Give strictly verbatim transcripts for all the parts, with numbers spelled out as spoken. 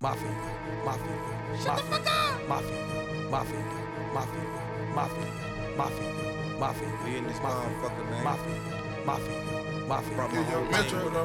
Mafia, mafia, shut the fuck up. Mafia, mafia, mafia, mafia, mafia, mafia. We in this motherfucker, man. Mafia, mafia, mafia. Brought my whole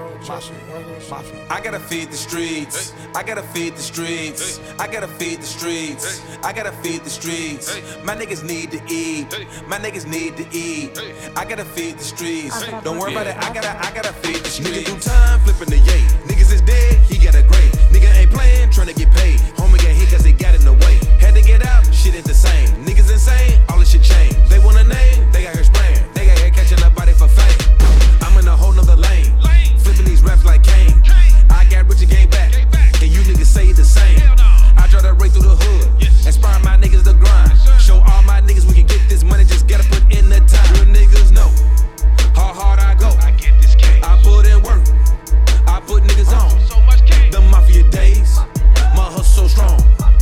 Mafia. I gotta feed the streets. I gotta feed the streets. I gotta feed the streets. I gotta feed the streets. My niggas need to eat. My niggas need to eat. I gotta feed the streets. Don't worry about it. I gotta, I gotta feed the streets. Nigga do time flipping the yay. Niggas is dead. He got a grade. Nigga ain't playing, trying to get paid. Homie got hit cause they got in the way. Had to get out. Shit ain't the same. Niggas insane. All this shit change. They want a name. They got her spraying. They got hair catching up body for fame. I'm in a whole nother lane. Flipping these raps like Kane. I got rich and came back. And you niggas say the same. I draw that right through the hood. Inspire my niggas to grind. Show all my niggas we can get this money. Just gotta put in the time. Real niggas know how hard I go. I get this cash. I put in work. I put niggas on. The mafia days. My hustle so strong.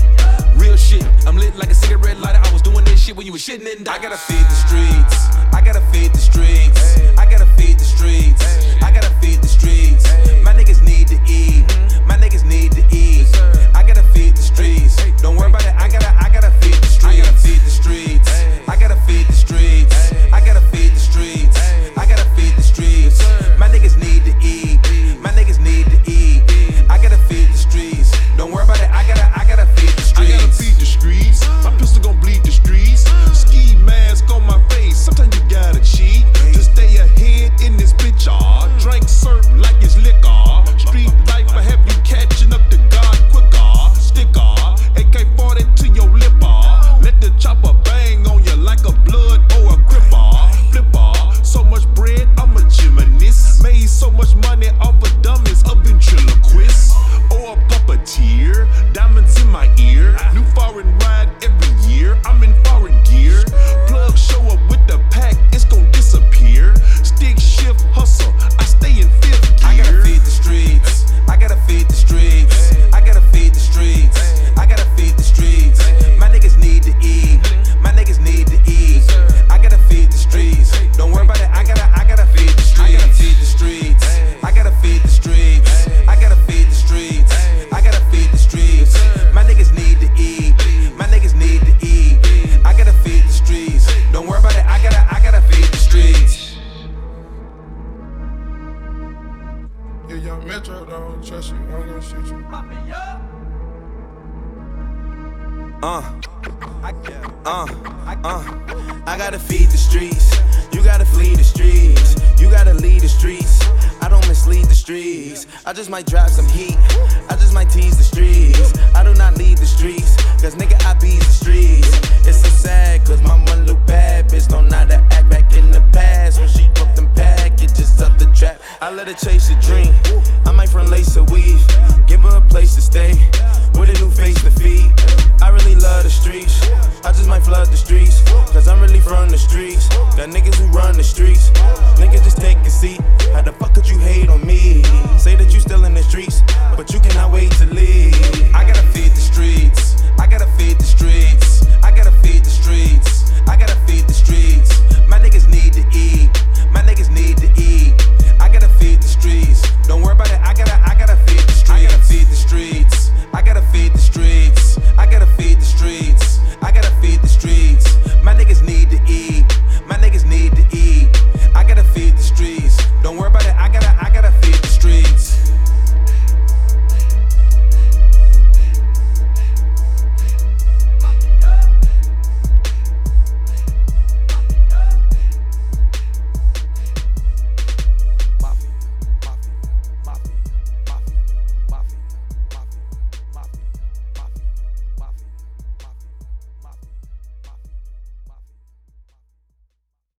Real shit. I'm lit like a cigarette lighter. I was doing this shit when you was shitting it. I gotta feed the streets. I gotta feed the streets. I gotta feed the streets. I gotta feed the streets. My niggas need to eat. My niggas need to eat. I gotta feed the streets. Don't worry about it. I gotta, I gotta feed the streets. I gotta feed the streets. I gotta feed the streets. I gotta feed the streets. I gotta feed the streets. My niggas need to eat. My niggas need to eat. I gotta feed the streets. Don't worry about it. I gotta, I gotta feed the streets. I gotta feed the streets. My pistol gon' bleed the streets. Ski mask on my face. Sometimes you gotta cheat to stay ahead in this bitch. Ah, drink serve like it's liquor. Street life I have you catching up to God quicker. Sticker, A K forty to your lip. Ah, let the chopper bang on you like a blood or a gripper. Flipper, so much bread I'm a gymnast. Made so much money off of dummies, a ventriloquist or a puppeteer. Diamonds in my ear, new foreign ride every year. I'm in foreign gear. Plug show up with the pack, it's gon' disappear. Stick shift hustle, I stay in fifth gear. I gotta feed the streets. I gotta feed the streets. I gotta feed the streets. I gotta feed the streets. My niggas need to eat. My niggas need to eat. I gotta feed the streets. Don't worry about it. I gotta, I gotta feed the streets. I gotta feed the streets. I gotta feed the streets. I gotta feed the streets. I gotta feed the streets. My niggas need to eat. My niggas need to eat. I gotta feed the streets. Don't worry about it. I gotta, I gotta feed the streets. Yeah, young Metro don't trust you, I'm gonna shoot you. Uh, uh, uh, I gotta feed the streets. You gotta flee the streets. You gotta lead the streets. I don't mislead the streets. I just might drop some heat. I just might tease the streets. I do not lead the streets. Cause nigga, I beat the streets. It's so sad cause my one look bad. Bitch don't know how to act back in the past. When she broke them packages up the trap, I let her chase a dream. I might front lace a weave. Give her a place to stay. With a new face to feed. I really love the streets. I just might flood the streets. Cause I'm really from the streets. Got niggas who run the streets.